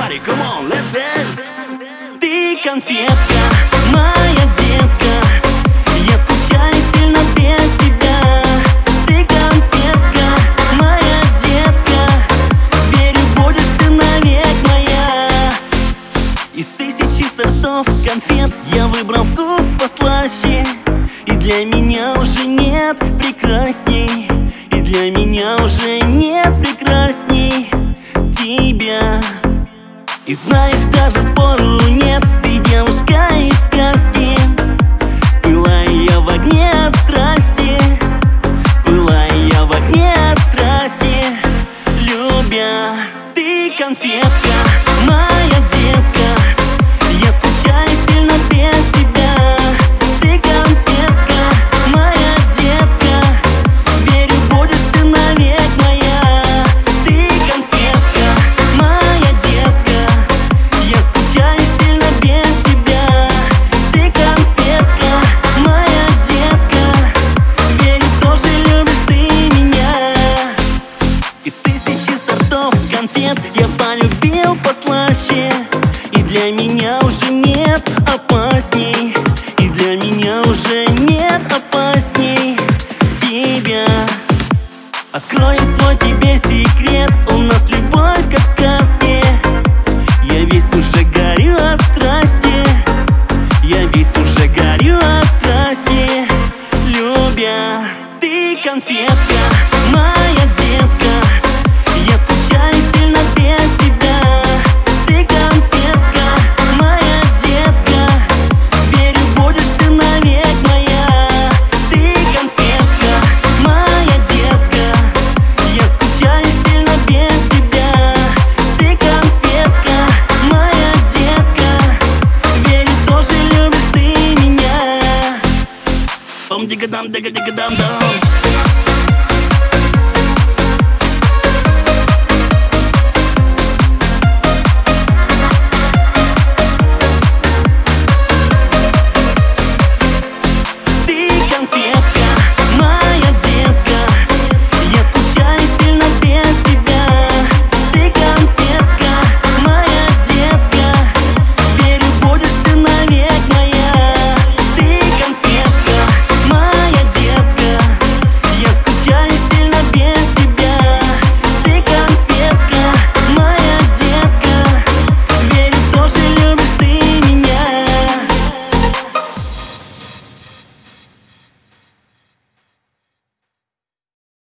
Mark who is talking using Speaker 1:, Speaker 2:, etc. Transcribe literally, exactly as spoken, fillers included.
Speaker 1: Everybody, come on, let's dance.
Speaker 2: Ты конфетка, моя детка, я скучаю сильно без тебя. Ты конфетка, моя детка, верю, будешь ты навек моя. Из тысячи сортов конфет я выбрал вкус послаще, и для меня уже нет прекрасней, и для меня уже нет прекрасней тебя. И знаешь, даже спору нет, ты девушка из сказки. Пылаю я в огне от страсти, пылаю я в огне от страсти, любя. Ты конфетка, моя детка, я скучаю сильно без тебя. Ты конфетка, моя детка, верю, будешь ты навек моя. Ты конфетка, моя детка, я скучаю сильно без тебя. Ты конфетка, моя детка, верю, тоже любишь ты меня. Из тысячи сортов конфет я полюбил послаще, и для меня уже нет опасней, и для меня уже нет опасней тебя. Открою свой тебе секрет, у нас любовь как в сказке. Я весь уже горю от страсти, я весь уже горю от страсти, любя. Ты конфетка, моя детка, я скучаю сильно без тебя. Ты конфетка, моя детка, верю, будешь ты навек моя. Ты конфетка, моя детка, я скучаю сильно без тебя. Ты конфетка, моя детка, верю, тоже любишь ты меня. Пом-дига-дам, дига-дига-дам-дам.